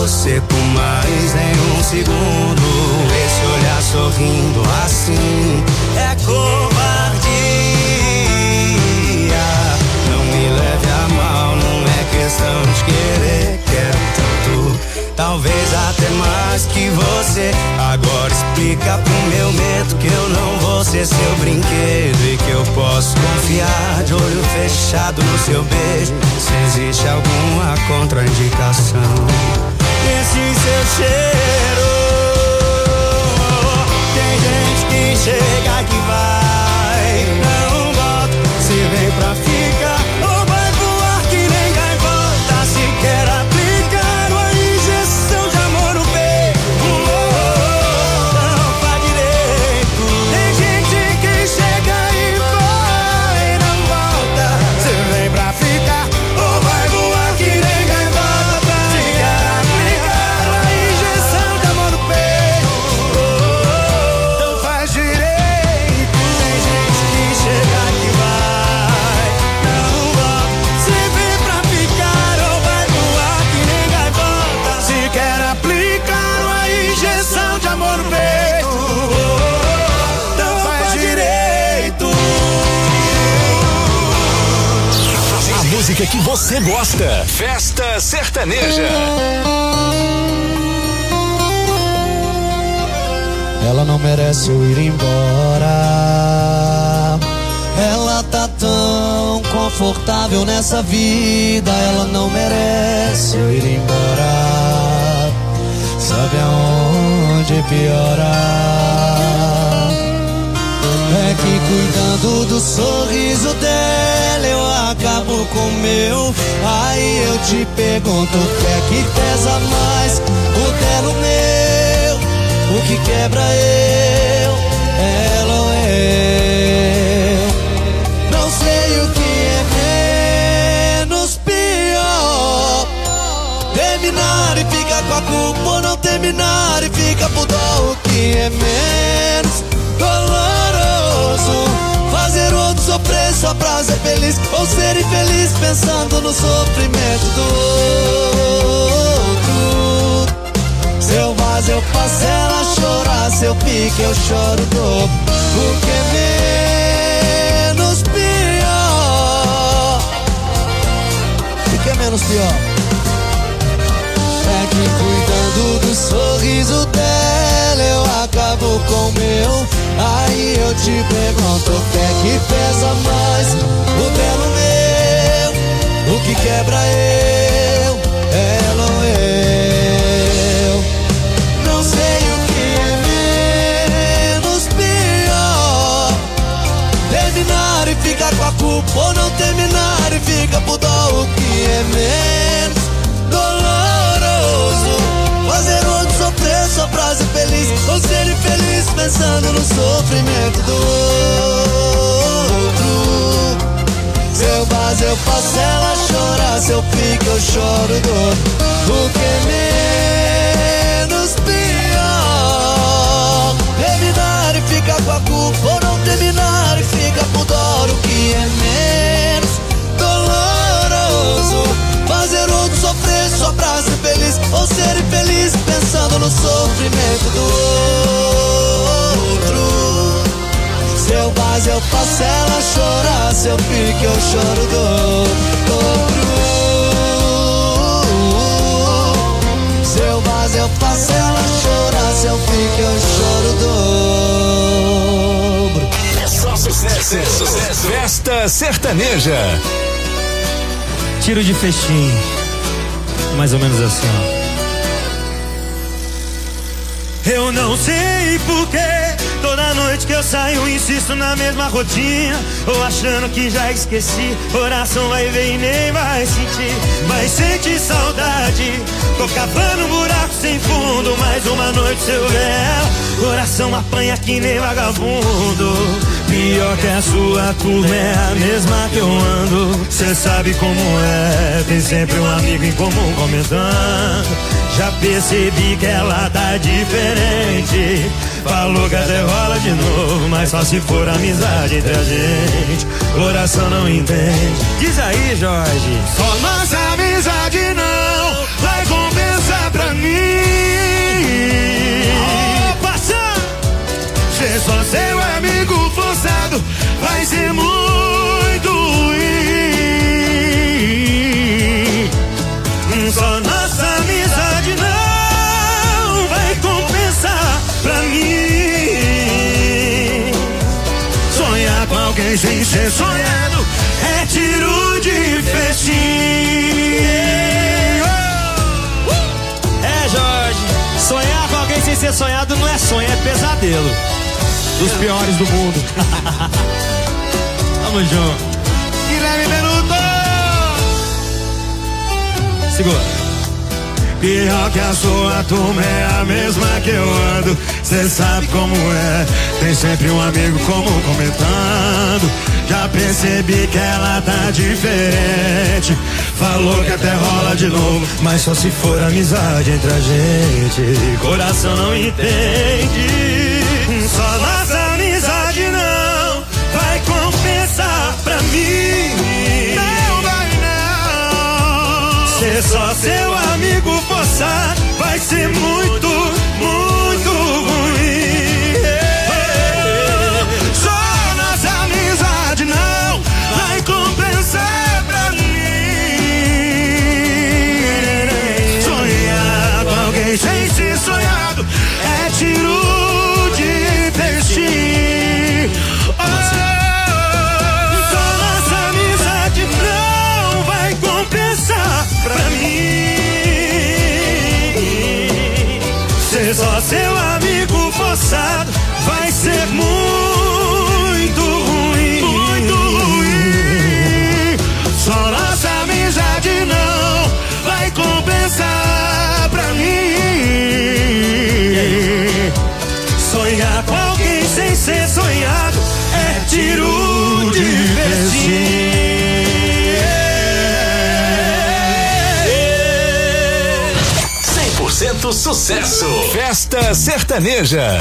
você por mais nenhum segundo. Esse olhar sorrindo assim é covardia. Não me leve a mal, não é questão de querer. Quero tanto, talvez até mais que você. Agora explica pro meu medo que eu não vou ser seu brinquedo e que eu posso confiar de olho fechado no seu beijo. Se existe alguma contraindicação, esse seu cheiro. Tem gente que chega que vai, não volta. Se vem pra ficar ou vai voar que nem gaivota. Se quer aplicar uma injeção de amor no peito, não faz direito. Tem gente que chega e vai, não volta. Se vem pra ficar ou vai voar que nem gaivota. Se quer aplicar uma injeção de amor no peito, não faz direito. Tem gente que chega que vai, não volta. Se vem pra ficar ou vai voar que nem gaivota. Se quer aplicar uma injeção de amor no peito, não faz direito. A música que você gosta. Festa Sertaneja. Ela não merece eu ir embora. Ela tá tão confortável nessa vida. Ela não merece eu ir embora. Sabe aonde piora? É que cuidando do sorriso dela eu acabo com o meu. Aí eu te pergunto, o que é que pesa mais? O dela ou o meu? O que quebra eu? Ela ou eu? Não sei o que é menos pior. Terminar e ficar com a culpa, ou não terminar e ficar por dó. O que é menos doloroso? Fazer outro sofrer só pra ser feliz, ou ser infeliz pensando no sofrimento do outro. Se eu vazo eu faço ela chorar, se eu fico eu choro dobro. O que é menos pior? O que é menos pior? É que cuidando do sorriso dela eu acabo com o meu. Aí eu te pergunto, o que é que pesa mais? O dela ou o meu? O que quebra eu? Ela ou eu? Não sei o que é menos pior. Terminar e ficar com a culpa, ou não terminar e ficar por dó. O que é menos doloroso? Fazer outro sofrer só pra ser feliz, ou ser infeliz pensando no sofrimento do outro. Se eu vazo eu faço ela chorar, se eu fico eu choro dor. O que é menos pior? Terminar e ficar com a culpa, ou não terminar e ficar por dó. O que é menos doloroso? Fazer outro sofrer só pra ser feliz, ou ser infeliz pensando no sofrimento do outro. Se eu vazo eu faço ela chorar, se eu fico eu choro do outro. Se eu vazo eu faço ela chorar, se eu fico eu choro dobro. É só sucesso. Festa Sertaneja. Tiro de festim, mais ou menos assim, ó. Eu não sei porquê, toda noite que eu saio insisto na mesma rotina, ou achando que já esqueci, coração vai ver e nem vai sentir. Vai sentir saudade, tô cavando um buraco sem fundo, mais uma noite sem eu ver ela, coração apanha que nem vagabundo. Pior que a sua turma é a mesma que eu ando, cê sabe como é, tem sempre um amigo em comum comentando. Já percebi que ela tá diferente, falou que até rola de novo, mas só se for amizade entre a gente, coração não entende. Diz aí, Jorge. Só nossa amizade não vai compensar pra mim. ser muito ruim. Só nossa amizade não vai compensar pra mim. Sonhar com alguém sem ser sonhado é tiro de festim. É, Jorge, sonhar com alguém sem ser sonhado não é sonho, é pesadelo. Dos piores do mundo. Tamo junto. Guilherme Benuto. Segura. Pior que a sua turma é a mesma que eu ando. Cê sabe como é, tem sempre um amigo comum comentando. Já percebi que ela tá diferente. Falou que até rola de novo, mas só se for amizade entre a gente. Coração não entende. Só nossa amizade não vai compensar pra mim. Não vai não. Ser só seu amigo forçar vai ser muito, muito ruim. Só nossa amizade não vai compensar pra mim. Sonhar com alguém sem ser sonhado é tiro de festim. Só nossa amizade não vai compensar pra mim. Ser só seu amigo forçado vai ser muito ruim, muito ruim. Só nossa amizade não vai compensar pra mim. Sonhar com alguém sem ser sonhado é tiro de festim. 100% sucesso. Festa Sertaneja.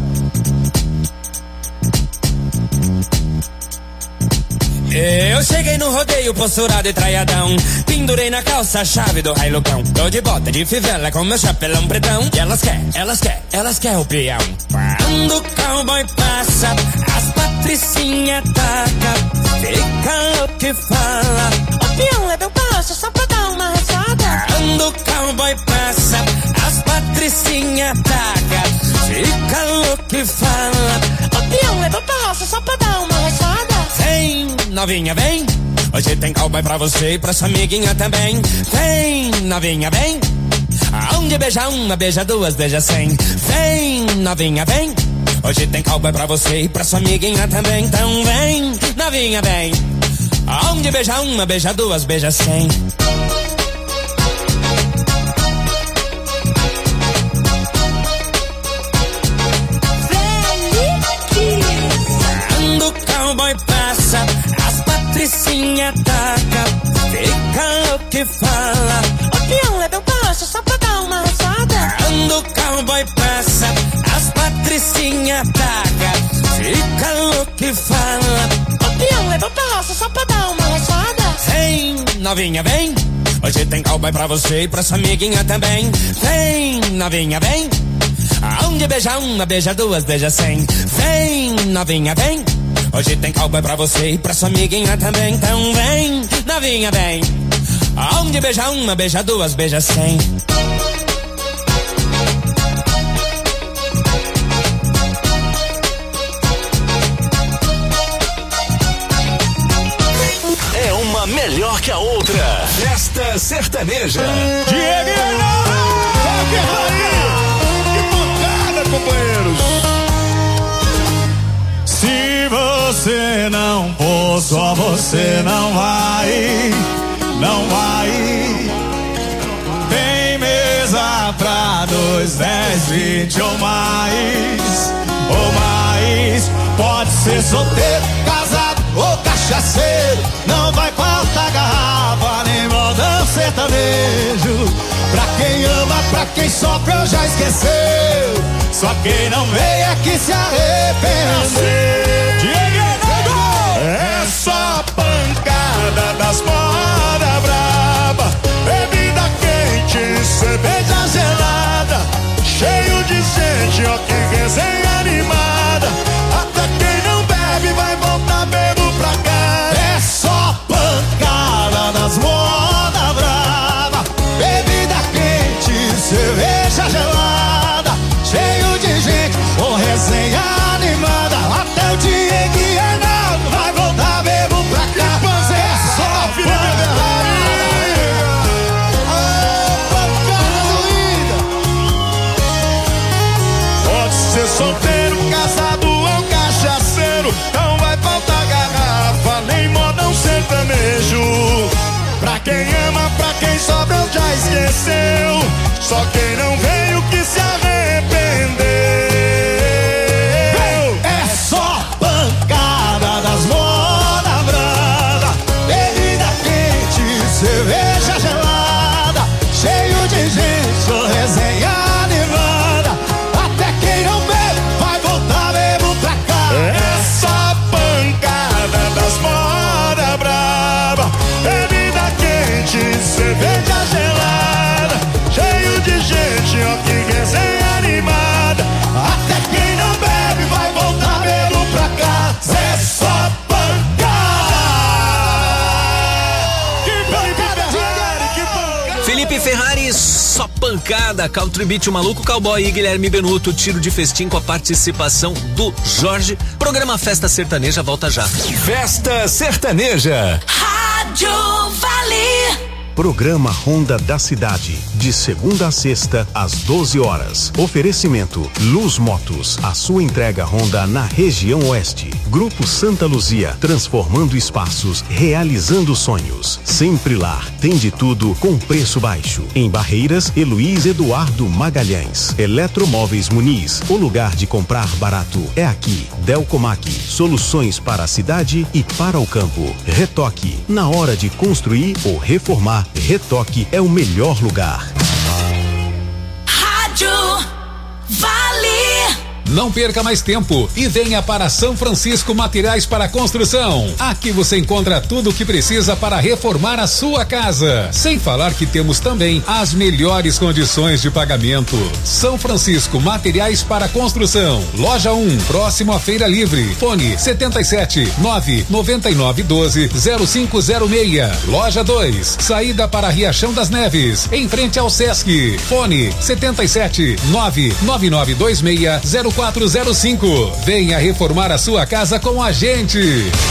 Eu cheguei no rodeio, posturado e traiadão. Pendurei na calça a chave do railucão. Tô de bota de fivela com meu chapelão pretão. E elas quer o peão. Quando o cowboy passa, as patricinha taca. Fica louco e fala: o peão leva o passo só pra dar uma rachada. Quando o cowboy passa, as patricinha taca. Fica louco e fala: o peão leva o passo só pra dar uma rachada. Vem, novinha, vem. Hoje tem cowboy pra você e pra sua amiguinha também. Vem, novinha, vem. Aonde beija uma, beija duas, beija 100. Vem, novinha, vem. Hoje tem cowboy pra você e pra sua amiguinha também. Então vem, novinha, vem. Aonde beija uma, beija duas, beija 100. Quando o cowboy passa, as patricinha taca. Fica louco e fala: o peão leva um passo só pra dar uma rachada. Quando o cowboy passa, as patricinha taca. Fica louco e fala: o peão leva um passo só pra dar uma rachada. Vem, novinha, vem. Hoje tem cowboy pra você e pra sua amiguinha também. Vem, novinha, vem. Aonde beija uma, beija duas, beija 100. Vem, novinha, vem. Hoje tem cowboy pra você e pra sua amiguinha também. Então vem, novinha, vem. Aonde beija uma, beija duas, beija 100. É uma melhor que a outra. Festa Sertaneja. Diego! Que pancada, companheiros! Se você não for, só você não vai. Não vai. Tem mesa pra 2, 10, 20 ou mais. Ou mais. Pode ser solteiro, casado ou cachaceiro. Não vai faltar garrafa nem modão sertanejo. Pra quem ama, pra quem sofre ou já esqueceu. Só quem não veio é que se arrependeu. É só pancada das moda braba. Bebida quente, cerveja gelada. Cheio de gente, ó que resenha animada. Até quem não bebe vai voltar bebo solteiro, casado ou cachaceiro, não vai faltar garrafa, nem modão sertanejo. Pra quem ama, pra quem sobra já esqueceu, só quem não veio que se arrependeu. É só pancada das moda brava, bebida quente, cerveja gelada, cheio de gente, só resenha animada. Até quem não bebe vai voltar mesmo pra cá. É só pancada das moda brava, bebida quente, cerveja gelada, cheio de gente, ó que resenha animada. Até quem não bebe vai voltar mesmo pra cá. É só pancada. Que pancada, que pancada. Felipe Ferrari, só pancada. Country Beat, o Maluco Cowboy e Guilherme Benuto, tiro de festim com a participação do Jorge. Programa Festa Sertaneja volta já. Festa Sertaneja. Rádio Vale. Programa Honda da Cidade, de segunda a sexta, às 12 horas. Oferecimento Luz Motos, a sua entrega Honda na região oeste. Grupo Santa Luzia, transformando espaços, realizando sonhos. Sempre Lar, tem de tudo com preço baixo. Em Barreiras, Heloís Eduardo Magalhães. Eletromóveis Muniz, o lugar de comprar barato é aqui. Delcomac, soluções para a cidade e para o campo. Retoque, na hora de construir ou reformar, Retoque é o melhor lugar. Rádio Vale. Não perca mais tempo e venha para São Francisco Materiais para Construção. Aqui você encontra tudo o que precisa para reformar a sua casa. Sem falar que temos também as melhores condições de pagamento. São Francisco Materiais para Construção. Loja 1, próximo à Feira Livre. Fone 77-99912-0506. Loja 2, saída para Riachão das Neves, em frente ao Sesc. Fone 77-99926-0405. Venha reformar a sua casa com a gente.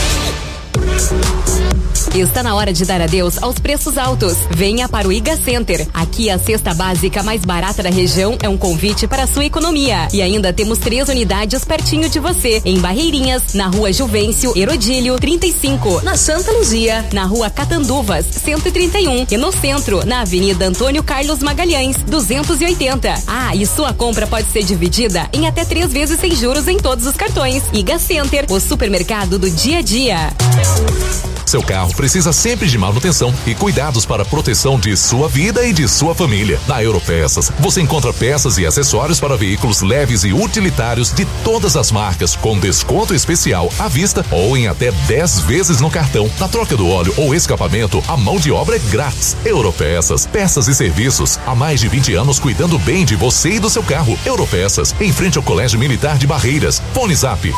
Está na hora de dar adeus aos preços altos. Venha para o Iga Center. Aqui a cesta básica mais barata da região é um convite para a sua economia. E ainda temos 3 unidades pertinho de você. Em Barreirinhas, na Rua Juvencio Herodílio 35. Na Santa Luzia, na Rua Catanduvas 131. E no centro, na Avenida Antônio Carlos Magalhães 280. Ah, e sua compra pode ser dividida em até 3 vezes sem juros em todos os cartões. Iga Center, o supermercado do dia a dia. Seu carro precisa sempre de manutenção e cuidados para a proteção de sua vida e de sua família. Na Europeças, você encontra peças e acessórios para veículos leves e utilitários de todas as marcas, com desconto especial à vista ou em até 10 vezes no cartão. Na troca do óleo ou escapamento, a mão de obra é grátis. Europeças, peças e serviços. Há mais de 20 anos cuidando bem de você e do seu carro. Europeças, em frente ao Colégio Militar de Barreiras. Fone Zap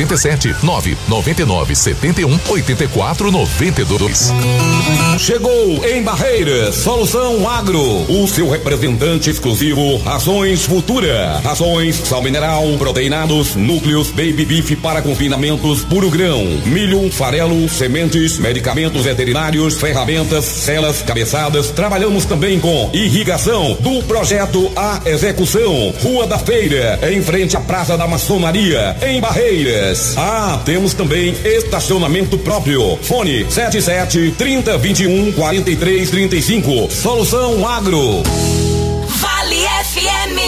77-999-71-84-92. Chegou em Barreiras, Solução Agro, o seu representante exclusivo, Rações Futura. Rações, sal mineral, proteinados, núcleos, baby beef para confinamentos, puro grão, milho, farelo, sementes, medicamentos veterinários, ferramentas, celas, cabeçadas. Trabalhamos também com irrigação, do projeto à execução. Rua da Feira, em frente à Praça da Maçonaria, em Barreiras. Ah, temos também estacionamento próprio. Fone 77-3021-4335. Solução Agro. Vale FM.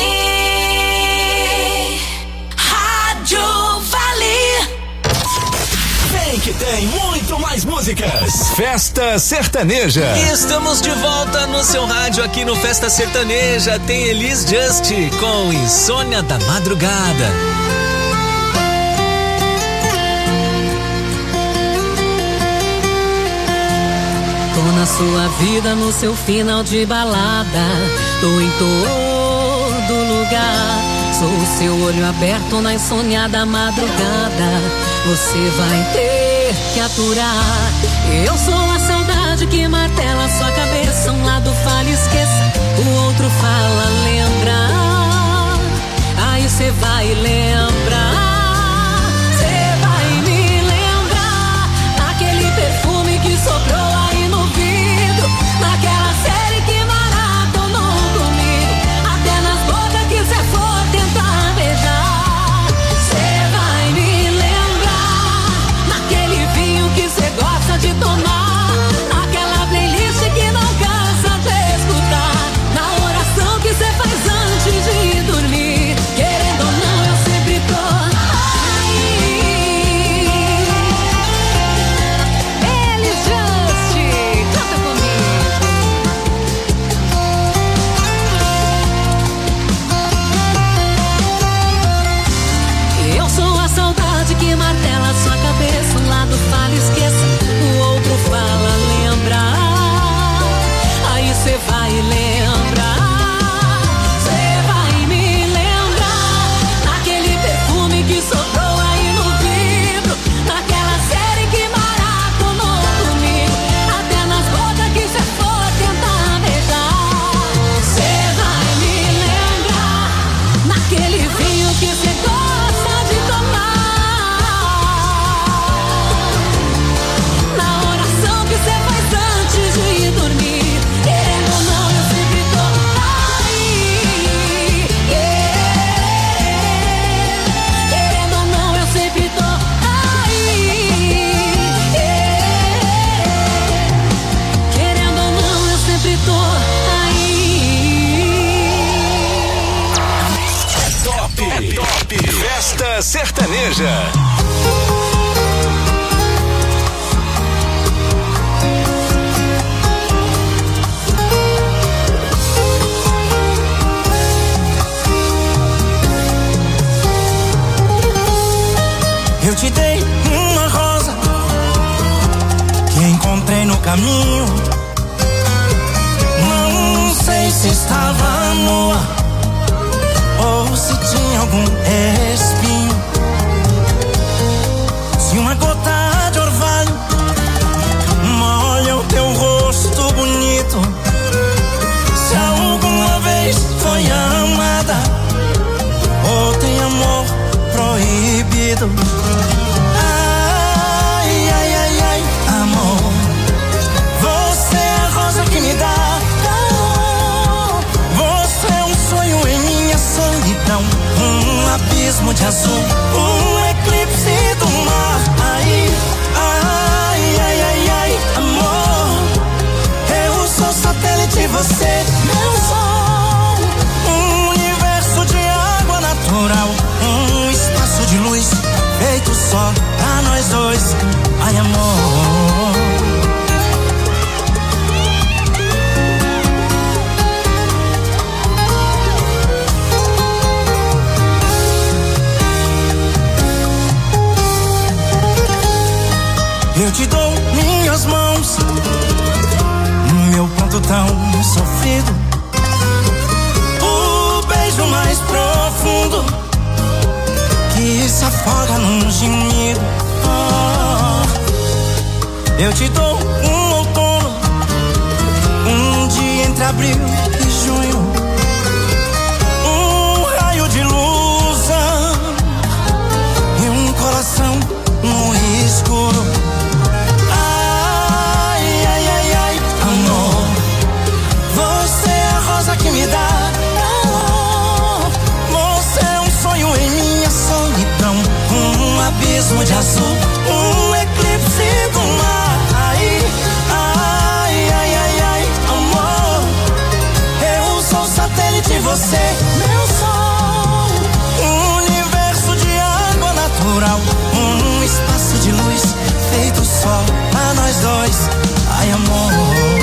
Rádio Vale. Vem que tem muito mais músicas. Festa Sertaneja. E estamos de volta no seu rádio aqui no Festa Sertaneja. Tem Elis Just com Insônia da Madrugada. Tô na sua vida, no seu final de balada. Tô em todo lugar. Sou o seu olho aberto na insônia da madrugada. Você vai ter que aturar. Eu sou a saudade que martela sua cabeça. Um lado fala esqueça, o outro fala lembra. Aí cê vai lembrar. Cê vai me lembrar daquele perfume que sobrou aí no vidro, naquela série que maratonou comigo, até nas bocas que cê for tentar beijar. Sertaneja. Eu te dei uma rosa que encontrei no caminho. Não sei se estava nua ou se tinha algum espinho. Se uma gota de orvalho molha o teu rosto bonito, se alguma vez foi amada ou tem amor proibido. Ai, ai, ai, ai, amor, você é a rosa que me dá calor. Você é um sonho em minha solidão, um abismo de azul, um eclipse do mar. Ai, ai, ai, ai, ai, amor, eu sou satélite, você meu sol, um universo de água natural, um espaço de luz feito só pra nós dois. Ai, amor, eu te dou minhas mãos, meu ponto tão sofrido, o beijo mais profundo que se afoga num gemido. Eu te dou um outono, um dia entre abril e junho, um raio de luz e um coração no escuro. Ai, ai, ai, ai, amor, você é a rosa que me dá calor. Você é um sonho em minha solidão, um abismo de azul, um eclipse do mar. Ai, ai, ai, ai, ai, amor, eu sou satélite, você meu sol, um universo de água natural, um espaço de luz feito só pra nós dois. Ai, amor,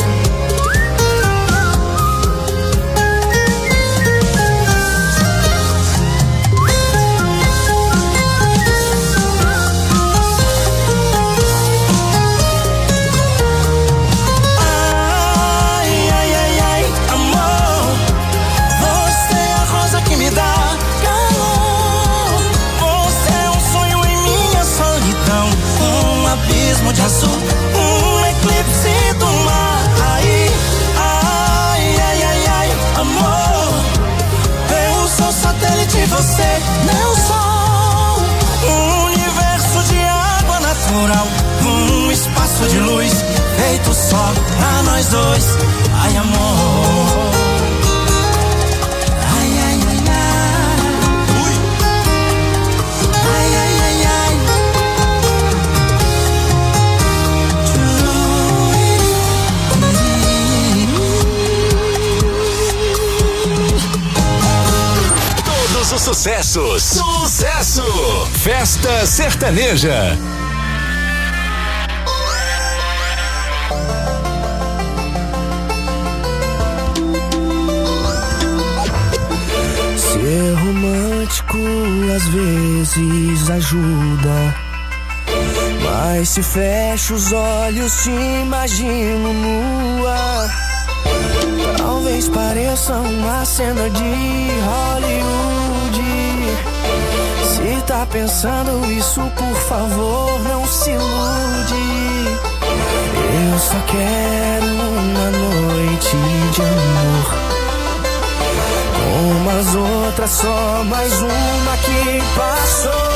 de azul, um eclipse do mar. Ai, ai, ai, ai, ai, amor, eu sou satélite, você meu sol, um universo de água natural, um espaço de luz feito só pra nós dois. Ai, amor, ai, ai, ai, ai, ui, ai, ai, ai, ai. Os sucessos. Sucesso! Festa Sertaneja. Ser romântico às vezes ajuda, mas se fecho os olhos te imagino nua. Talvez pareça uma cena de Hollywood. Se tá pensando isso, por favor, não se ilude. Eu só quero uma noite de amor, como as outras, só mais uma que passou.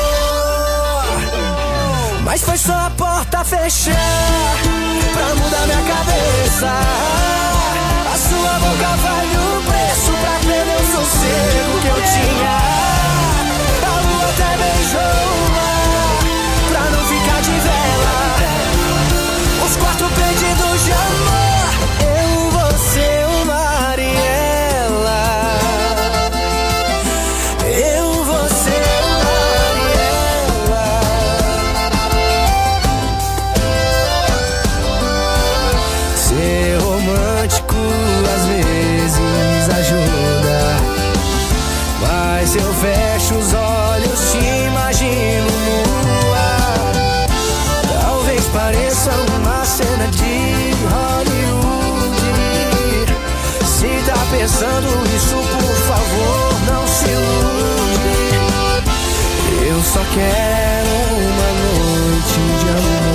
Mas foi só a porta fechar pra mudar minha cabeça. A sua boca vale o preço pra perder o sossego que eu tinha. A lua até beijou o mar pra não ficar de vela. Os 4 pedidos de amor, eu, você, o mar e ela. Eu, você, o mar. pensando isso, por favor, não se ilude. Eu só quero uma noite de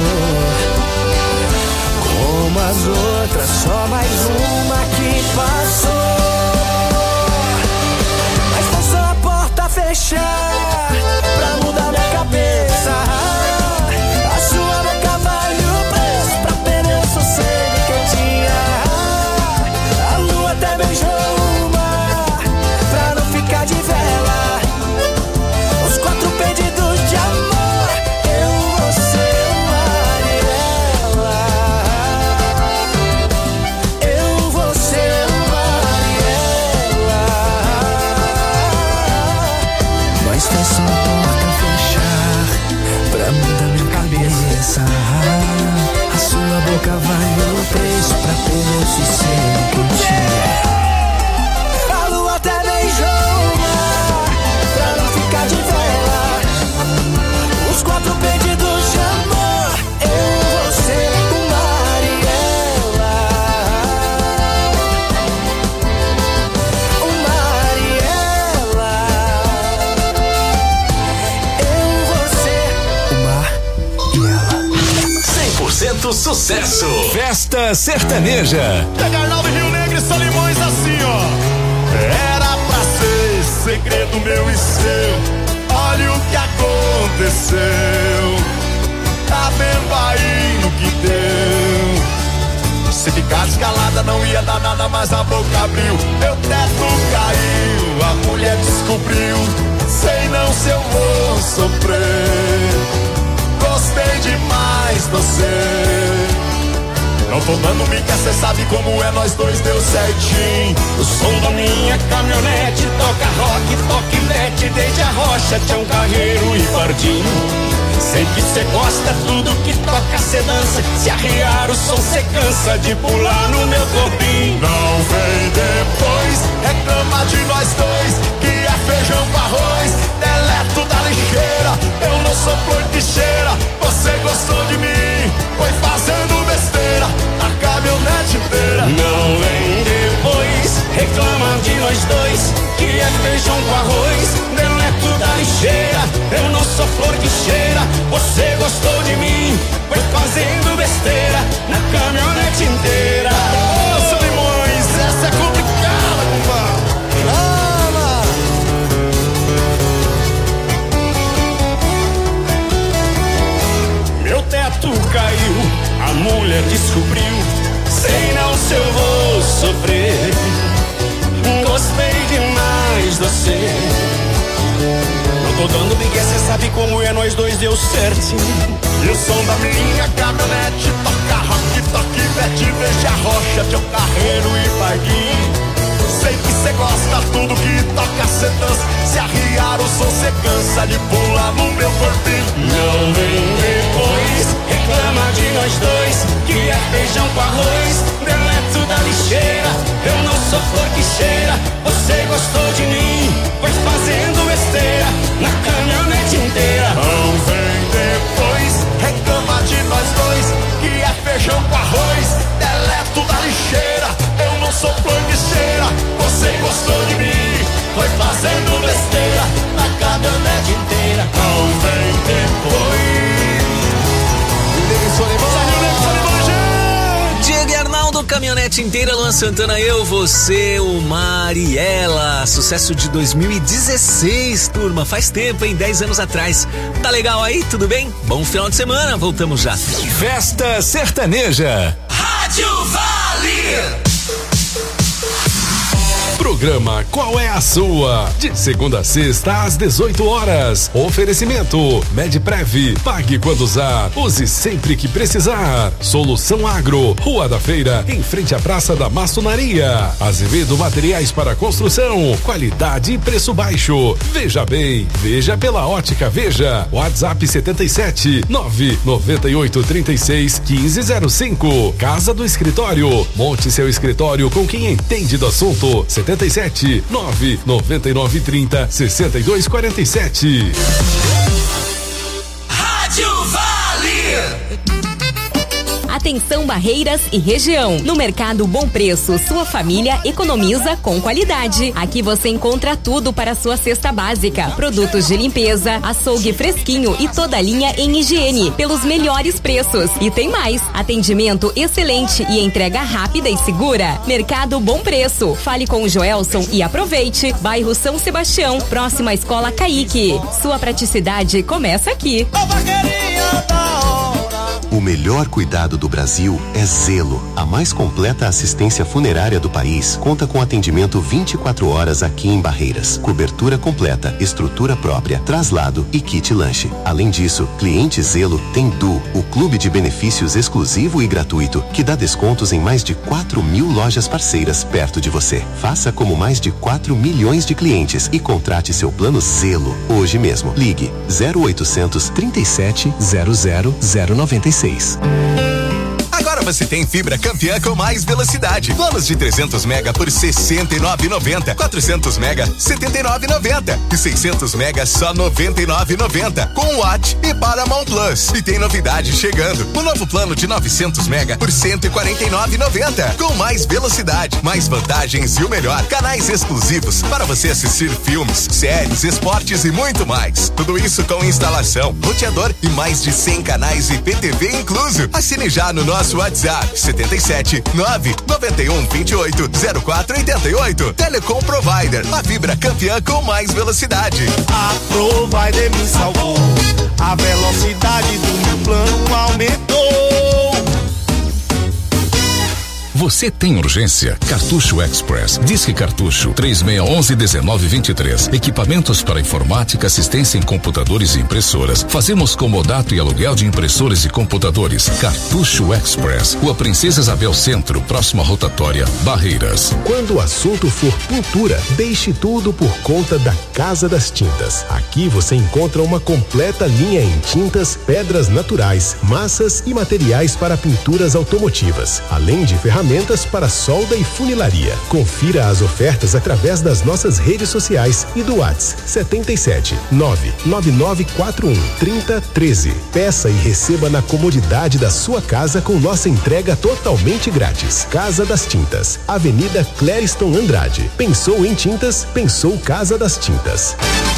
amor, como as outras, só mais uma que passou. Mas foi só a porta fechar pra mudar minha cabeça. A sua boca vale o preço pra perder o sossego que eu tinha. A lua até beijou o mar pra não ficar de vela. Os 4 pedidos de amor, eu, você, Mariela. Eu, você, Mariela. Mas foi só a porta fechar pra mudar minha cabeça. A sua boca vale o preço pra perder o sossego que eu tinha. A lua até beijou o mar pra não ficar de vela. Os 4 pedidos de amor, eu, você, Mariela. Mariela. Eu, você, Mariela. 100% sucesso. Festa sertaneja. Carnaval do Rio Negro e Solimões assim, ó. Era pra ser segredo meu e seu. Olha o que aconteceu. Tá vendo aí o que deu? Se ficasse calada não ia dar nada, mas a boca abriu. Meu teto caiu, a mulher descobriu. Sei não se eu vou sofrer. Gostei demais de você. Não tô dando mica, cê sabe como é, nós dois deu certinho. O som da minha caminhonete toca rock, toque net, desde a rocha, Tião Carreiro e Pardinho. Sei que cê gosta, tudo que toca cê dança. Se arriar o som cê cansa de pular no meu corpinho. Não vem depois, reclama de nós dois, que é feijão com arroz, deleto da lixeira. Eu não sou flor que cheira, você gostou de mim, foi fazendo besteira a caminhonete inteira. Não vem depois, reclama de nós dois, que é feijão com arroz, deleto da lixeira. Eu não sou flor que cheira, você gostou de mim, foi fazendo besteira na caminhonete inteira. Nossa, Limões, essa é complicada, compadre. Meu teto caiu, a mulher descobriu. Sei não se eu vou sofrer. Gostei demais de você. Não tô dando migué, cê sabe como é, nós dois deu certinho. E o som da minha caminhonete toca rock, toque vete, veja a rocha, Tião Carreiro e Parguinho. Sei que cê gosta, tudo que toca cê dança. Se arriar o som cê cansa de pular no meu corpinho. Não vem depois, reclama de nós dois, que é feijão com arroz, deleto da lixeira. Eu não sou flor que cheira, você gostou de mim, foi fazendo besteira na caminhonete inteira. Não vem depois, reclama de nós dois, que é feijão com arroz, deleto da lixeira. Eu não sou flor que cheira, você gostou de mim, foi fazendo besteira na caminhonete inteira. Não vem depois. Diego e Arnaldo, caminhonete inteira, Luan Santana, eu, você, o Mariela. Sucesso de 2016, turma. Faz tempo, hein? 10 anos atrás. Tá legal aí? Tudo bem? Bom final de semana, voltamos já. Festa sertaneja. Rádio Vale. Programa Qual é a Sua? De segunda a sexta às 18 horas. Oferecimento Medprev. Pague quando usar. Use sempre que precisar. Solução Agro. Rua da Feira, em frente à Praça da Maçonaria. Azevedo Materiais para Construção. Qualidade e preço baixo. Veja bem. Veja pela Ótica Veja. WhatsApp 77 998 36 1505. Casa do Escritório. Monte seu escritório com quem entende do assunto. 77 999 30 62 47. Rádio Vale. Atenção Barreiras e região. No Mercado Bom Preço, sua família economiza com qualidade. Aqui você encontra tudo para sua cesta básica, produtos de limpeza, açougue fresquinho e toda a linha em higiene, pelos melhores preços. E tem mais, atendimento excelente e entrega rápida e segura. Mercado Bom Preço. Fale com o Joelson e aproveite. Bairro São Sebastião, próxima à Escola Caique. Sua praticidade começa aqui. O melhor cuidado do Brasil é Zelo. A mais completa assistência funerária do país conta com atendimento 24 horas aqui em Barreiras. Cobertura completa, estrutura própria, traslado e kit lanche. Além disso, cliente Zelo tem Du, o clube de benefícios exclusivo e gratuito, que dá descontos em mais de 4.000 lojas parceiras perto de você. Faça como mais de 4 milhões de clientes e contrate seu plano Zelo hoje mesmo. Ligue 0800 37 00 096. Agora você tem fibra Campeã com mais velocidade. Planos de 300 mega por R$ 69,90. 400 mega, R$ 79,90. E 600 mega, só R$ 99,90. Com Watt e Paramount Plus. E tem novidade chegando. O novo plano de 900 mega por R$ 149,90. Com mais velocidade, mais vantagens e o melhor, canais exclusivos para você assistir filmes, séries, esportes e muito mais. Tudo isso com instalação, roteador e mais de 100 canais IPTV incluso. Assine já no nosso WhatsApp 77 991 28 0488. Telecom Provider, a fibra campeã com mais velocidade. A Provider me salvou, a velocidade do meu plano aumentou. Você tem urgência? Cartucho Express. Disque Cartucho 3611-1923. Equipamentos para informática, assistência em computadores e impressoras. Fazemos comodato e aluguel de impressoras e computadores. Cartucho Express. Rua Princesa Isabel Centro, próxima rotatória, Barreiras. Quando o assunto for pintura, deixe tudo por conta da Casa das Tintas. Aqui você encontra uma completa linha em tintas, pedras naturais, massas e materiais para pinturas automotivas, além de ferramentas para solda e funilaria. Confira as ofertas através das nossas redes sociais e do WhatsApp 77 99941 3013. Peça e receba na comodidade da sua casa com nossa entrega totalmente grátis. Casa das Tintas, Avenida Clériston Andrade. Pensou em tintas? Pensou Casa das Tintas.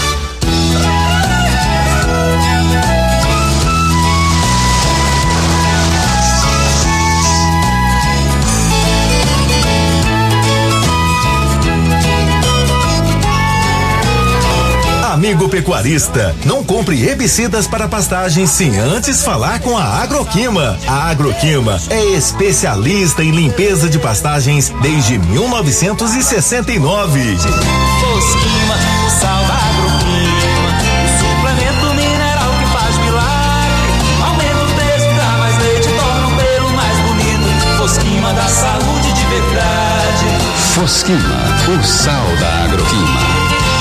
Amigo pecuarista, não compre herbicidas para pastagens sem antes falar com a Agroquima. A Agroquima é especialista em limpeza de pastagens desde 1969. Fosquima, o sal da Agroquima, o suplemento mineral que faz milagre. Aumenta o texto, dá mais leite, torna o pelo mais bonito. Fosquima dá saúde de verdade. Fosquima, o sal da Agroquima.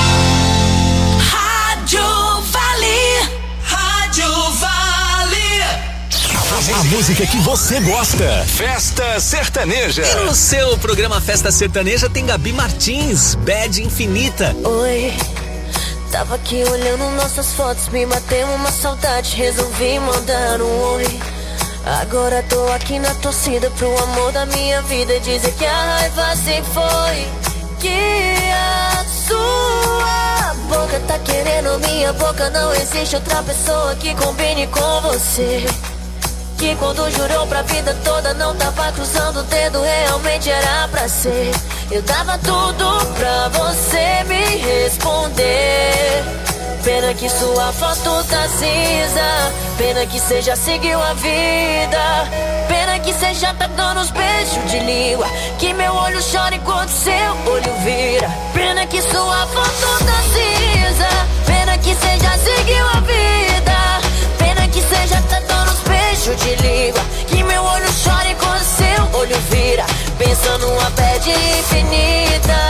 A música que você gosta. Festa Sertaneja. E no seu programa Festa Sertaneja tem Gabi Martins, Bad Infinita. Oi, tava aqui olhando nossas fotos, me bateu uma saudade, resolvi mandar um oi. Agora tô aqui na torcida pro amor da minha vida, dizer que a raiva se foi, que a sua boca tá querendo minha boca, não existe outra pessoa que combine com você. Que quando jurou pra vida toda não tava cruzando o dedo, realmente era pra ser. Eu dava tudo pra você me responder. Pena que sua foto tá cinza, pena que cê já seguiu a vida, pena que cê já tá dando uns beijos de língua, que meu olho chora enquanto seu olho vira. Pena que sua foto tá cinza, pena que cê já seguiu a vida, pena que cê já tá dando uns beijos de língua, que meu olho chora enquanto seu olho vira. Pensando numa bad infinita,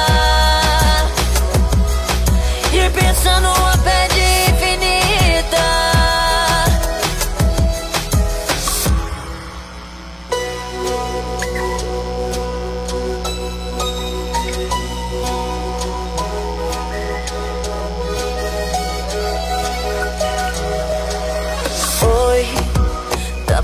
e pensando numa bad infinita.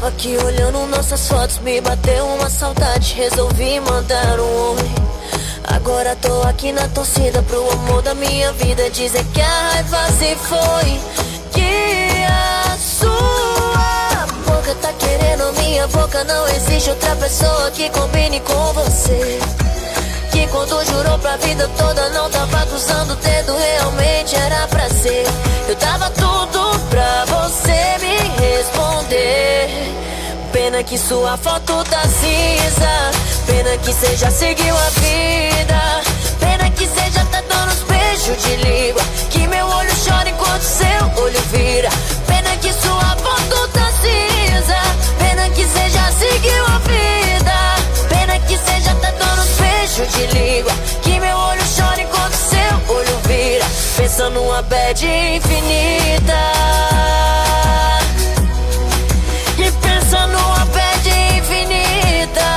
Tava aqui olhando nossas fotos, me bateu uma saudade, resolvi mandar um oi. Agora tô aqui na torcida pro amor da minha vida, dizer que a raiva se foi, que a sua boca tá querendo minha boca, não existe outra pessoa que combine com você. Que quando jurou pra vida toda não tava cruzando o dedo, realmente era pra ser. Eu tava tudo pra você me responder. Pena que sua foto tá cinza, pena que cê já seguiu a vida, pena que cê já tá dando uns beijos de língua, que meu olho chora enquanto seu olho vira. Pena que sua foto tá cinza, pena que cê já seguiu a vida, pena que cê já tá dando uns beijos de língua, que meu olho chora enquanto seu olho vira. Pensando numa bad infinita, e pensa numa bad infinita.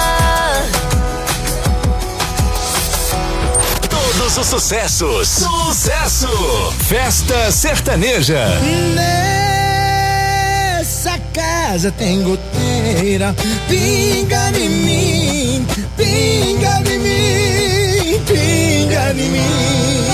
Todos os sucessos. Sucesso! Festa Sertaneja. Nessa casa tem goteira, pinga em mim, pinga em mim, pinga em mim.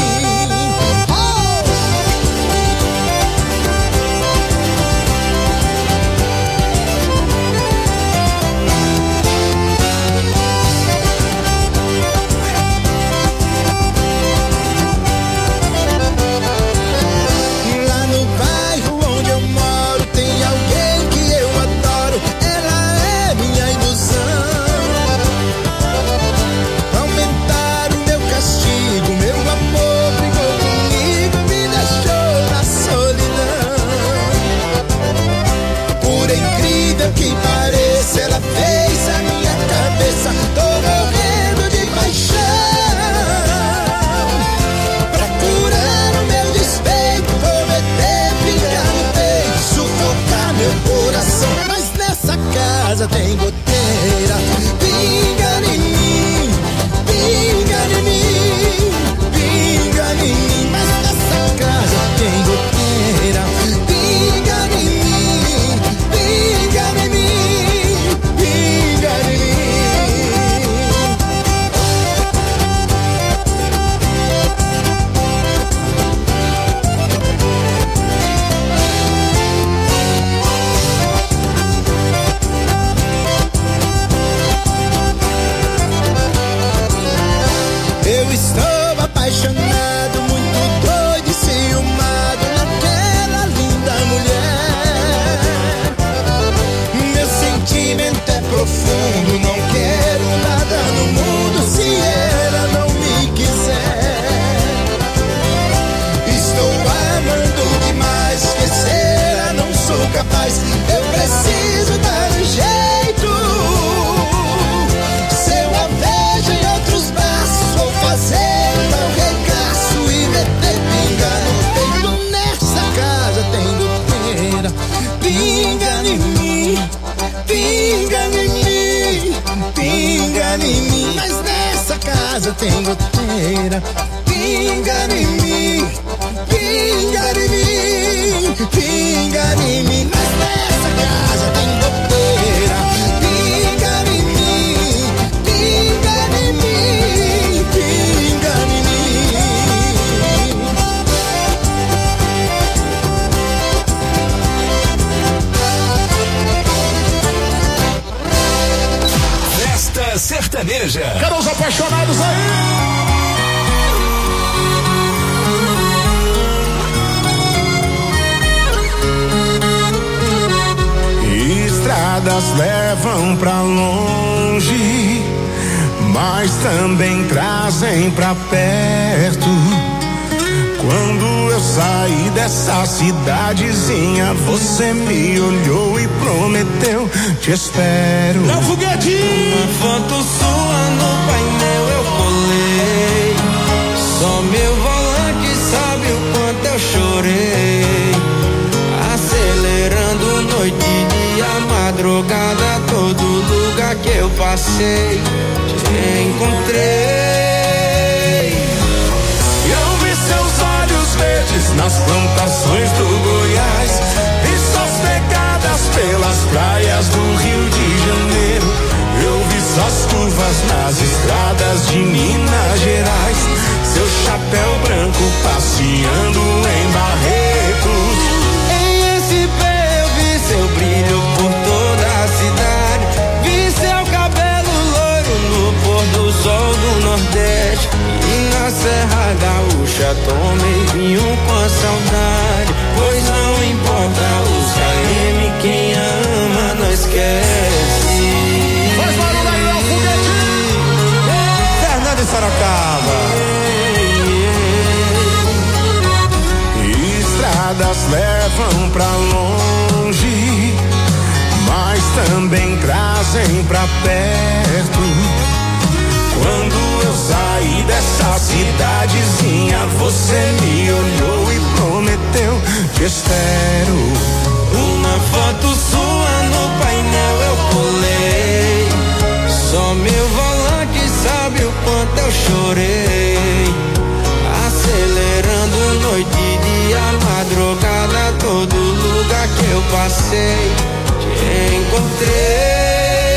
Tem goteira, pinga em mim, pinga em mim, pinga em mim. Mas nessa casa tem goteira, pinga em mim, pinga em mim, pinga em mim. Eu estou apaixonado, muito doido e ciumado naquela linda mulher. Meu sentimento é profundo, não quero nada no mundo se ela não me quiser. Estou amando demais, esquecer não sou capaz, eu preciso dar um jeito. Se eu a vejo em outros braços, vou fazer um regaço e meter pinga no peito. Nessa casa tem goteira, pinga em mim, pinga em mim, pinga em mim. Mas nessa casa tem goteira, pinga em mim, pinga em mim, pinga em mim. Mas nessa casa tem goteira, pinga em mim, pinga em mim, pinga em mim. Festa Sertaneja. Cadê os apaixonados aí? Estradas levam pra longe, mas também trazem pra perto. Quando eu saí dessa cidadezinha, você me olhou e prometeu, te espero. É o foguetinho! Uma foto sua no painel eu colei, só meu volante sabe o quanto eu chorei. Acelerando noite e dia, madrugada, todo lugar que eu passei, te encontrei. Eu vi seus olhos verdes nas plantações do Goiás, vi suas pegadas pelas praias do nas estradas de Minas Gerais. Seu chapéu branco passeando em Barretos. Em SP eu vi seu brilho por toda a cidade. Vi seu cabelo loiro no pôr do sol do Nordeste. E na Serra Gaúcha tomei vinho com a saudade. Pois não importa os KM, quem ama não esquece. Faz barulho aí, é o foguete! Fernando de Sorocaba. Estradas levam pra longe, mas também trazem pra perto. Quando eu saí dessa cidadezinha, você me olhou e prometeu: te espero. Uma foto sua no painel eu pulei. Só meu volante sabe o quanto eu chorei. Acelerando noite e dia, madrugada, todo lugar que eu passei, te encontrei.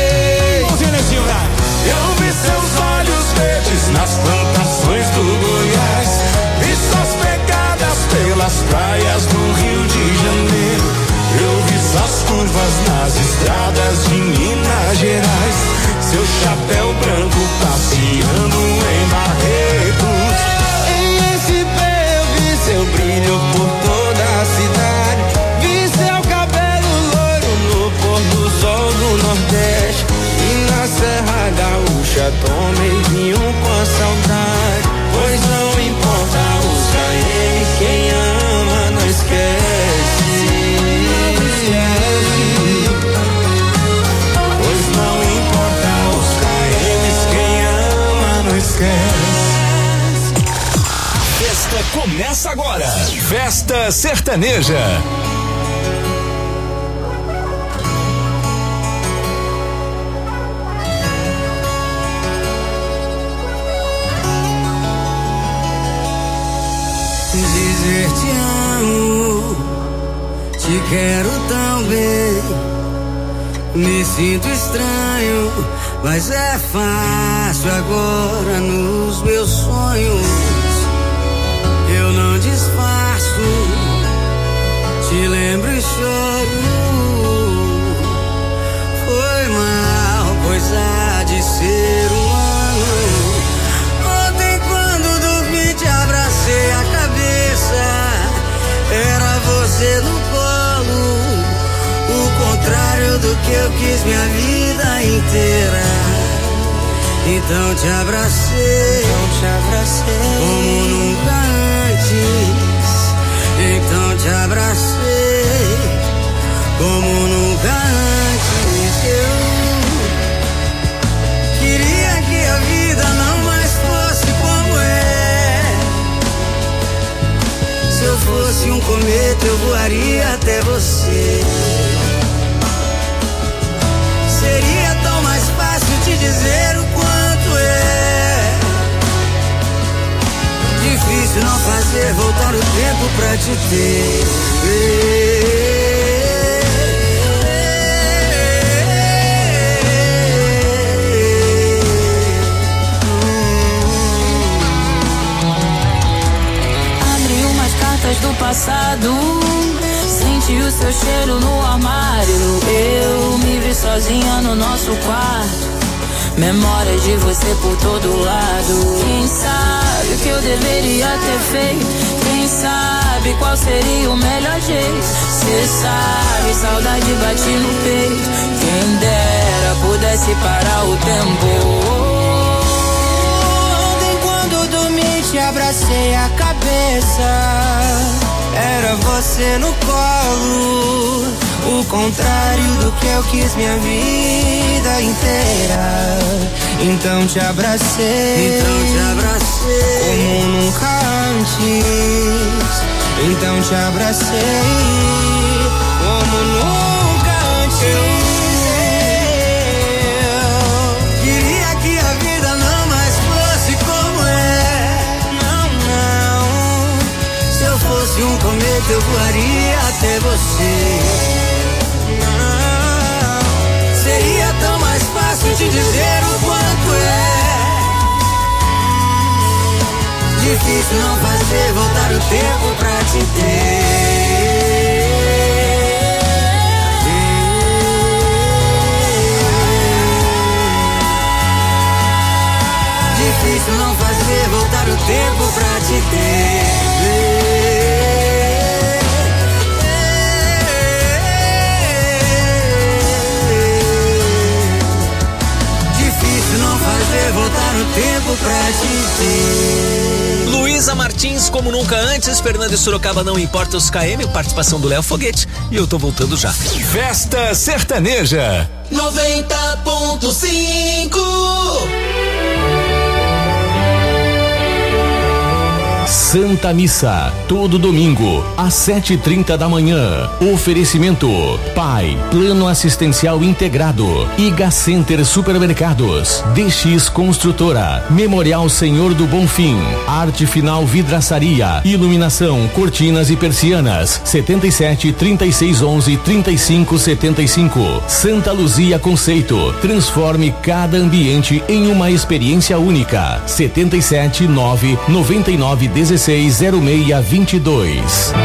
Eu vi seus olhos verdes nas plantações do Goiás. Vi suas pegadas pelas praias do Rio de Janeiro. Eu vi suas curvas nas estradas de Minas Gerais. Seu chapéu branco passeando em Barretos. Em SP eu vi seu brilho por toda a cidade. Vi seu cabelo loiro no pôr do sol do Nordeste. E na Serra Gaúcha tomei vinho com a saudade. Pois não importa os KM, quem ama não esquece. Pois não importa os KMs, quem ama não esquece. Festa começa agora. Festa Sertaneja. Dizer te amo, te quero tão bem. Me sinto estranho, mas é fácil agora nos meus sonhos. Eu não disfarço, te lembro e choro. Foi mal, pois há de ser humano. Ontem quando dormi te abracei a cabeça. Era você no colo, o contrário do que eu quis minha vida inteira. Então te abracei, como nunca antes. Então te abracei, como nunca antes. Eu queria que a vida não mais fosse como é. Se eu fosse um cometa eu voaria até você. Seria tão mais fácil te dizer o quanto é difícil não fazer voltar o tempo pra te ter. Abri umas cartas do passado, senti o seu cheiro no armário. Eu me vi sozinha no nosso quarto, memórias de você por todo lado. Quem sabe o que eu deveria ter feito? Quem sabe qual seria o melhor jeito? Cê sabe, saudade bate no peito. Quem dera pudesse parar o tempo. Ontem quando dormi te abracei a cabeça. Era você no colo, o contrário do que eu quis minha vida inteira. Então te abracei, como nunca antes. Então te abracei, como nunca antes. Eu queria que a vida não mais fosse como é. Não, não. Se eu fosse um cometa eu voaria até você. Não. Seria tão mais fácil te dizer o quanto é Difícil não fazer voltar o tempo pra te ter. Difícil não fazer voltar o tempo pra te ter. Difícil não fazer voltar o tempo pra te ter. Luísa Martins, como nunca antes. Fernando e Sorocaba, não importa os KM. Participação do Léo Foguete. E eu tô voltando já. Festa Sertaneja 90.5. Santa Missa, todo domingo, às 7h30 da manhã. Oferecimento: PAI, Plano Assistencial Integrado, Iga Center Supermercados, DX Construtora, Memorial Senhor do Bonfim, Arte Final Vidraçaria, Iluminação, Cortinas e Persianas, 77 36 11 35 75. Santa Luzia Conceito, transforme cada ambiente em uma experiência única. 77 9 99 16 0622.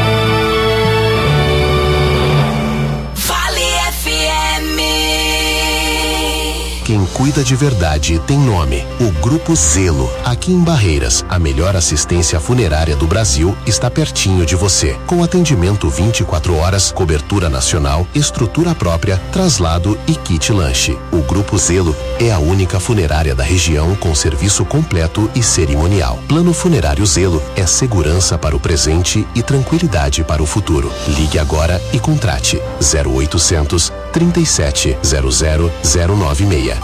Quem cuida de verdade tem nome. O Grupo Zelo, aqui em Barreiras, a melhor assistência funerária do Brasil, está pertinho de você. Com atendimento 24 horas, cobertura nacional, estrutura própria, traslado e kit lanche. O Grupo Zelo é a única funerária da região com serviço completo e cerimonial. Plano Funerário Zelo é segurança para o presente e tranquilidade para o futuro. Ligue agora e contrate 0800 37 00 096.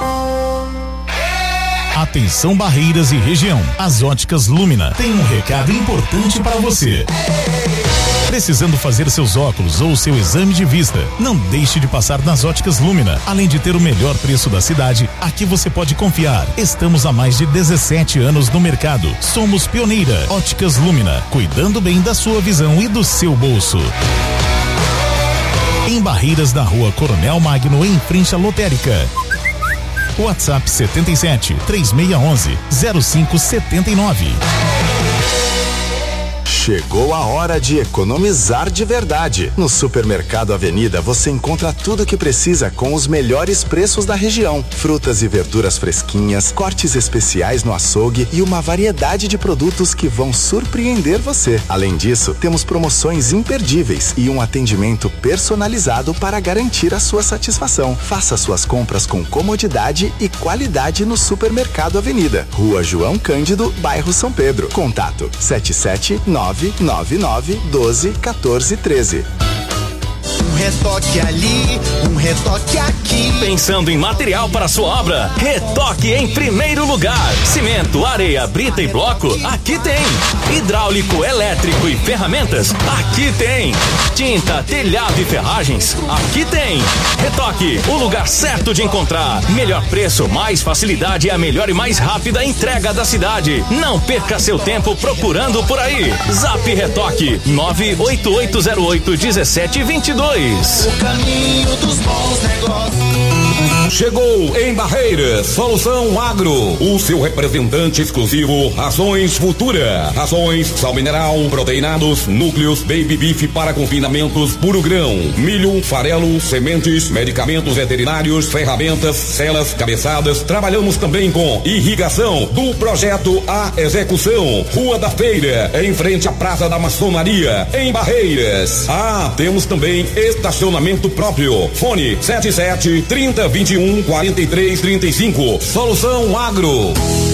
Atenção Barreiras e região. As Óticas Lumina tem um recado importante para você. Precisando fazer seus óculos ou seu exame de vista? Não deixe de passar nas Óticas Lumina. Além de ter o melhor preço da cidade, aqui você pode confiar. Estamos há mais de 17 anos no mercado. Somos pioneira. Óticas Lumina, cuidando bem da sua visão e do seu bolso. Em Barreiras, na Rua Coronel Magno, em frente à lotérica. WhatsApp 77 3611 0579. Chegou a hora de economizar de verdade. No Supermercado Avenida você encontra tudo o que precisa com os melhores preços da região. Frutas e verduras fresquinhas, cortes especiais no açougue e uma variedade de produtos que vão surpreender você. Além disso, temos promoções imperdíveis e um atendimento personalizado para garantir a sua satisfação. Faça suas compras com comodidade e qualidade no Supermercado Avenida. Rua João Cândido, bairro São Pedro. Contato 77999121413. Um retoque ali, um retoque aqui. Pensando em material para sua obra? Retoque em primeiro lugar. Cimento, areia, brita e bloco? Aqui tem. Hidráulico, elétrico e ferramentas? Aqui tem. Tinta, telhado e ferragens? Aqui tem. Retoque, o lugar certo de encontrar. Melhor preço, mais facilidade e a melhor e mais rápida entrega da cidade. Não perca seu tempo procurando por aí. Zap Retoque 988081722. O caminho dos bons negócios. Chegou em Barreiras, Solução Agro, o seu representante exclusivo Rações Futura. Rações, sal mineral, proteinados, núcleos, baby beef para confinamentos, puro grão, milho, farelo, sementes, medicamentos veterinários, ferramentas, celas, cabeçadas. Trabalhamos também com irrigação, do projeto à execução. Rua da Feira, em frente à Praça da Maçonaria, em Barreiras. Temos também estacionamento próprio. Fone 77 30 21 43 35. Solução Agro.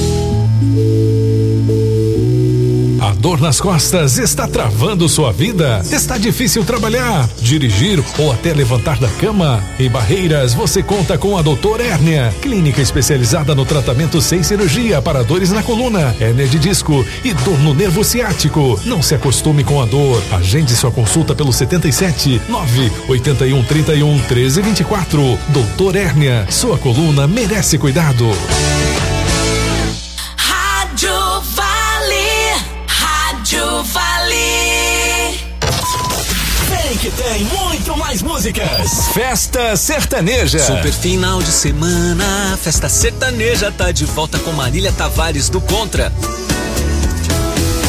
A dor nas costas está travando sua vida? Está difícil trabalhar, dirigir ou até levantar da cama? Em Barreiras você conta com a Doutor Hérnia, clínica especializada no tratamento sem cirurgia para dores na coluna, hérnia de disco e dor no nervo ciático. Não se acostume com a dor. Agende sua consulta pelo 77 981 31 13 24. Doutor Hérnia, sua coluna merece cuidado. Que tem muito mais músicas. Festa Sertaneja. Super final de semana. Festa Sertaneja tá de volta com Marília Tavares do Contra.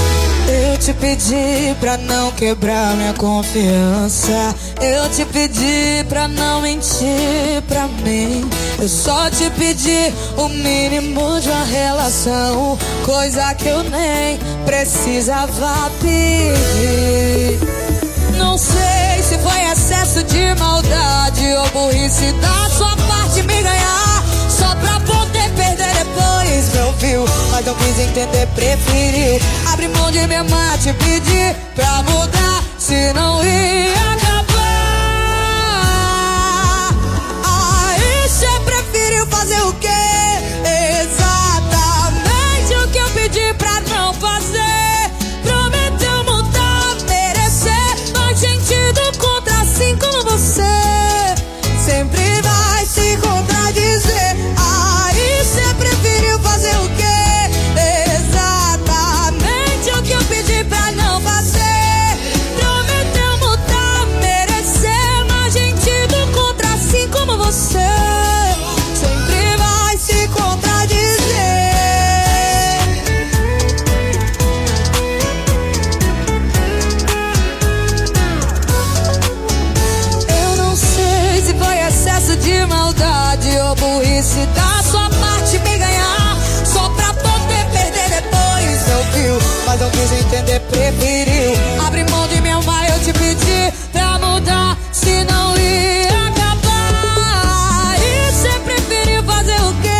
te pedi pra não quebrar minha confiança. Eu te pedi pra não mentir pra mim. Eu só te pedi o mínimo de uma relação, coisa que eu nem precisava pedir. Não sei se foi excesso de maldade ou burrice da sua parte me ganhar, só pra poder perder depois, meu viu? Mas não quis entender, preferiu abrir mão de me amar, te pedir pra mudar, se não ia acabar. Aí cê preferiu fazer o quê? Exatamente o que eu pedi pra não fazer. Prometeu mudar, merecer, mas gente do contra assim como você sempre vai se contradizer. Aí cê preferiu fazer o quê? Exatamente o que eu pedi pra não fazer. Prometeu mudar, merecer, mas gente do contra assim como você sempre vai se contradizer. Eu não sei se foi excesso de maldade ou burrice da sua parte me ganhar, só pra poder perder depois, meu viu? Mas não quis entender, preferiu abrir mão de me amar, eu te pedi pra mudar, se não ia acabar. E cê preferiu fazer o quê?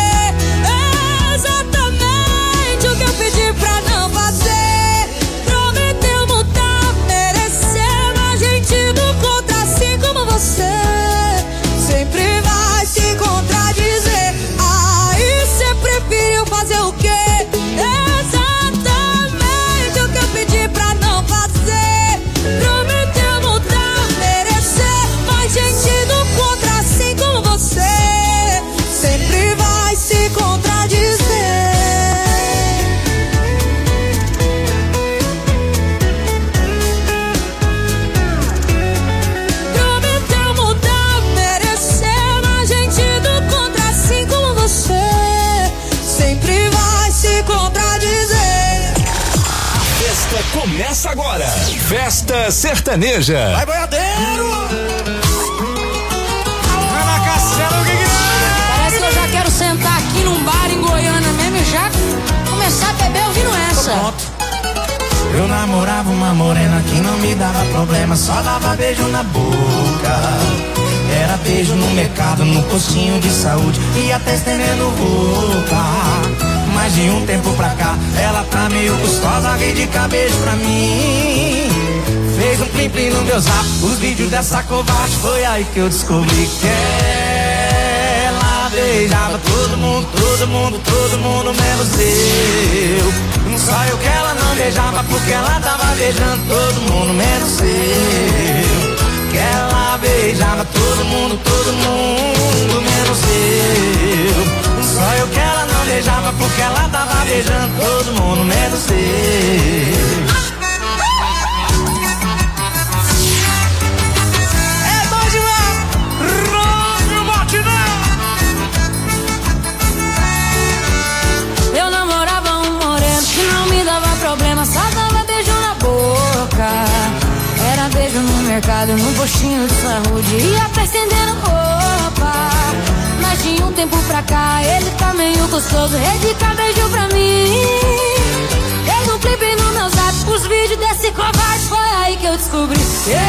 Exatamente o que eu pedi pra não fazer. Prometeu mudar, merecer, mas gente do contra assim como você sempre vai se contradizer. Aí cê preferiu fazer o quê? Exatamente o que eu pedi pra não fazer. Prometeu mudar, merecer, mas gente do contra assim como você sempre vai se contradizer. Prometeu mudar, merecer, mas gente do contra assim como você sempre vai se contradizer. A festa começa agora. Festa Sertaneja. Vai, boiadeiro! Ana Castelo, o que que é? Parece que eu já quero sentar aqui num bar em Goiânia mesmo e já começar a beber ouvindo essa. Eu namorava uma morena que não me dava problema, só dava beijo na boca. Era beijo no mercado, no postinho de saúde e até estendendo roupa. Mas de um tempo pra cá, ela tá meio gostosa, veio de cabeça pra mim. Fez um plim-plim no meu zap, os vídeos dessa covarde, foi aí que eu descobri que ela beijava todo mundo, todo mundo, todo mundo, menos eu. Só eu que ela não beijava, porque ela tava beijando todo mundo, menos eu. Que ela beijava todo mundo, menos eu. Só eu que ela não beijava, porque ela tava beijando todo mundo, menos eu. É bom demais! Ródio Batidão! Eu namorava um moreno que não me dava problema, só dava beijo na boca. Era beijo no mercado, no postinho de saúde e até estendendo roupa. Mas de um tempo pra cá, ele tá meio gostoso, dedica beijo pra mim. Fez um clipe no meu zap, os vídeos desse covarde, foi aí que eu descobri.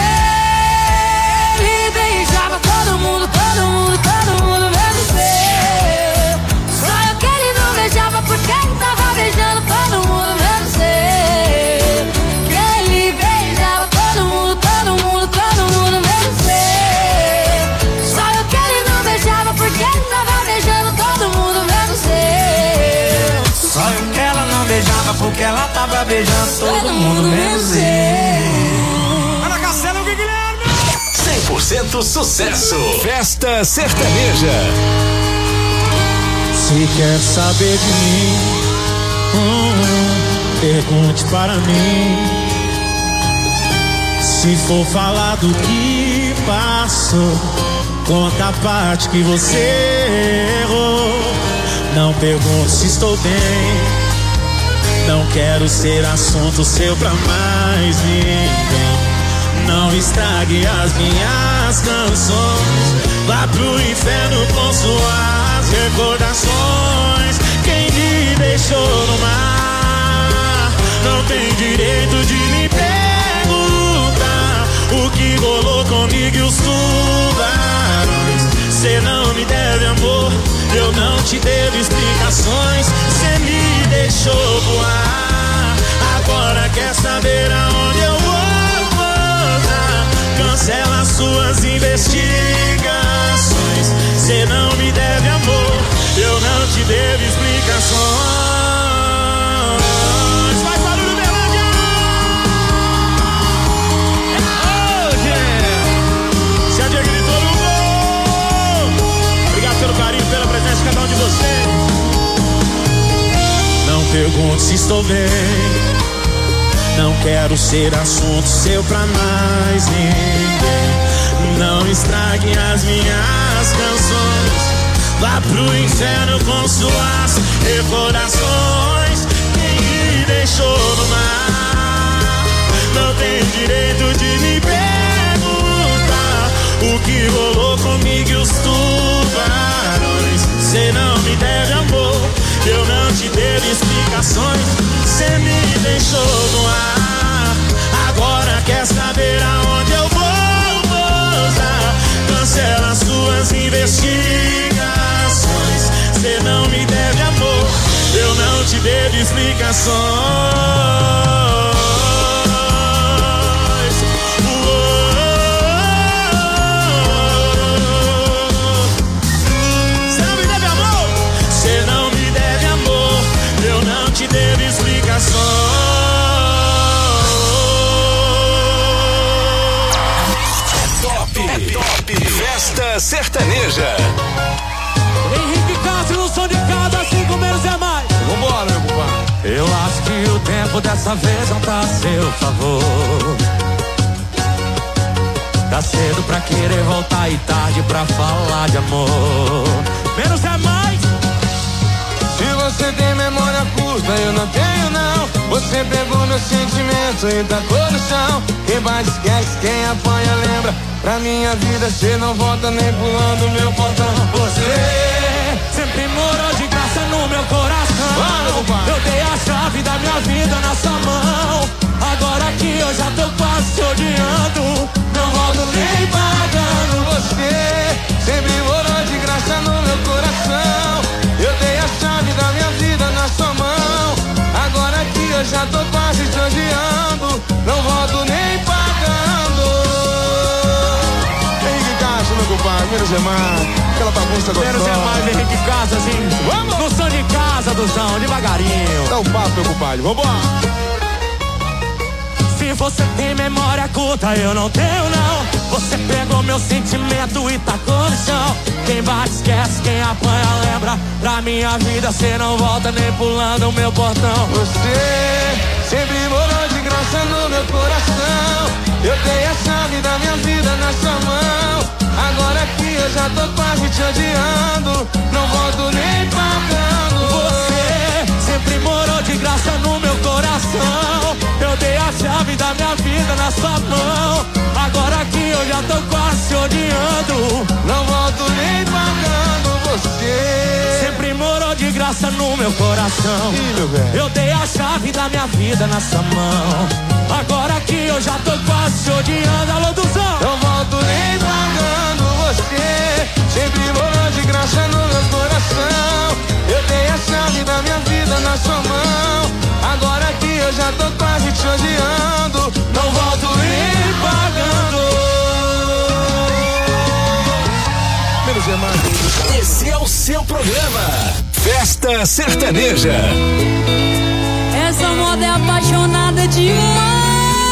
Ele beijava todo mundo, todo mundo, todo mundo, menos eu. Só eu que ele não beijava, porque ele tava beijando todo mundo, menos eu. Que ele beijava todo mundo, todo mundo, todo mundo, menos eu. Só eu que ele não beijava, porque ele tava beijando todo mundo, menos eu. Só eu que ela não beijava, porque ela tava beijando todo mundo, menos eu. Ana Castelo, Guilherme! 100% sucesso. Festa Sertaneja. Se quer saber de mim, pergunte para mim. Se for falar do que passou, conta a parte que você errou. Não pergunte se estou bem, Não quero ser assunto seu pra mais ninguém. Não estrague as minhas canções. Vá pro inferno com suas recordações. Quem me deixou no mar não tem direito de me perguntar o que rolou comigo e os tubarões. Cê não me deve amor, eu não te devo explicações. Cê me deixou voar, agora quer saber aonde eu vou pousar. Cancela suas investigações. Cê não me deve amor, eu não te devo explicações. Faz barulho, Berlândia! Se a dia gritou no gol. Obrigado pelo carinho, pela presença de cada um de vocês. Não pergunte se estou bem. Não quero ser assunto seu pra mais ninguém. Não estrague as minhas canções. Vá pro inferno com suas recordações. Quem me deixou no mar não tem direito de me perguntar o que rolou comigo e os tubarões. Cê não me deve amor, eu não te devo explicações. Cê me deixou no ar, agora quer saber aonde eu vou pousar. Cancela suas investigações. Cê não me deve amor, eu não te devo explicações. Cê não me deve amor, cê não me deve amor, eu não te devo explicações. Festa Sertaneja. Henrique Castro no som de cada 5 menos é mais. Vambora, meu compadre. Eu acho que o tempo dessa vez não tá a seu favor. Tá cedo pra querer voltar e tarde pra falar de amor. Menos é mais. Se você tem memória curta, eu não tenho não. Você pegou meu sentimento e tacou no chão. Quem bate esquece, quem apanha lembra. Pra minha vida cê não volta nem pulando meu portão. Você sempre morou de graça no meu coração. Eu dei a chave da minha vida na sua mão. Agora que eu já tô quase te odiando, não volto nem pagando. Você sempre morou de graça no meu coração. Eu dei a chave da minha vida na sua mão. Agora que eu já tô quase te odiando, não volto nem pagando. Henrique Castro, meu compadre, menos é mais. Aquela bagunça gostosa. Menos é mais, Henrique Castro, assim. Vamos! No som de casa, Duzão, devagarinho. Dá um papo, meu compadre, vambora. Se você tem memória curta, eu não tenho não. Você pegou meu sentimento e tacou no chão. Quem bate esquece, quem apanha lembra. Pra minha vida cê não volta nem pulando o meu portão. Você sempre morou de graça no meu coração. Eu dei a chave da minha vida na sua mão. Agora que eu já tô quase te odiando, não volto nem pagando. Você sempre morou de graça no meu coração. Eu dei a chave da minha vida na sua mão. Agora que eu já tô quase te odiando, não volto nem pagando. Você sempre morou de graça no meu coração. Eu dei a chave da minha vida na sua mão. Agora que eu já tô quase te odiando. Alô, Duzão! Não volto nem pagando. Você sempre morou de graça no meu coração. Eu dei a chave da minha vida na sua mão. Agora que eu já tô quase te odiando, não volto nem pagando. Menos é mais. Esse é o seu programa Festa Sertaneja. Essa moda é apaixonada demais.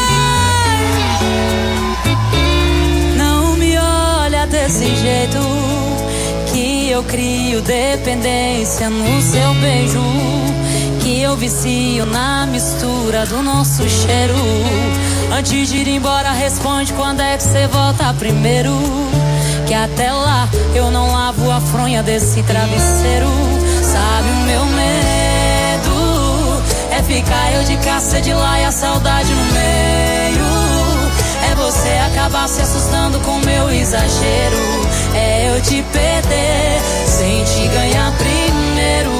Não me olha desse jeito, que eu crio dependência no seu beijo, que eu vicio na mistura do nosso cheiro. Antes de ir embora, responde quando é que você volta primeiro, que até lá eu não lavo a fronha desse travesseiro. Sabe, o meu medo é ficar eu de cá, cê de lá e a saudade no meio. É você acabar se assustando com meu exagero. É eu te perder sem te ganhar primeiro.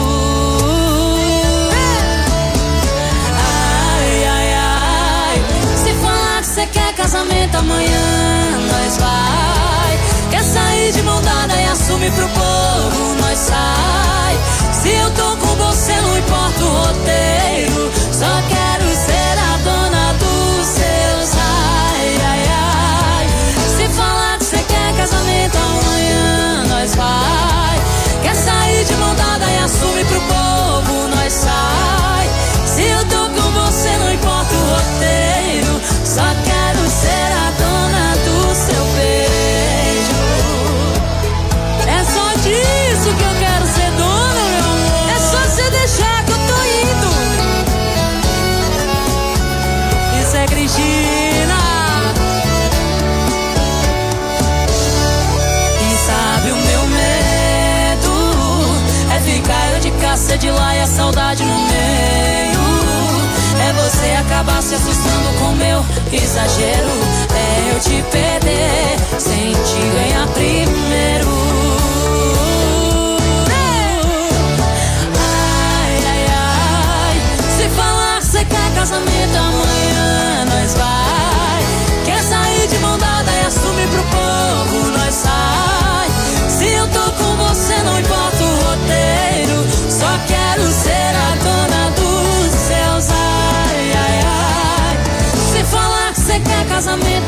Ai, ai, ai. Se falar que cê quer casamento amanhã, nós vai. Quer sair de mão dada e assume pro povo, nós sai. Se eu tô com você não importa o roteiro, só quero ser a dona dos seus ai, ai, ai. Se falar que cê quer casamento amanhã, nós vai. Quer sair de mão dada e assume pro povo, nós sai. Se eu tô com você não importa o roteiro, só quero ser a dona do seu beijo. É só disso que eu quero ser dona, meu amor. É só você deixar que eu tô indo. Isso é Cristina. E sabe o meu medo é ficar eu de caça de lá e a saudade no meio. É você acabar se assustando com meu exagero. É eu te perder sem te ganhar primeiro. Ai, ai, ai. Se falar que cê quer casamento amanhã, nós vai. Quer sair de mão dada e assume pro povo, nós sai. Se eu tô com você não importa o roteiro, só quero ser a dona dos seus ai, ai, ai. Se falar que cê quer casamento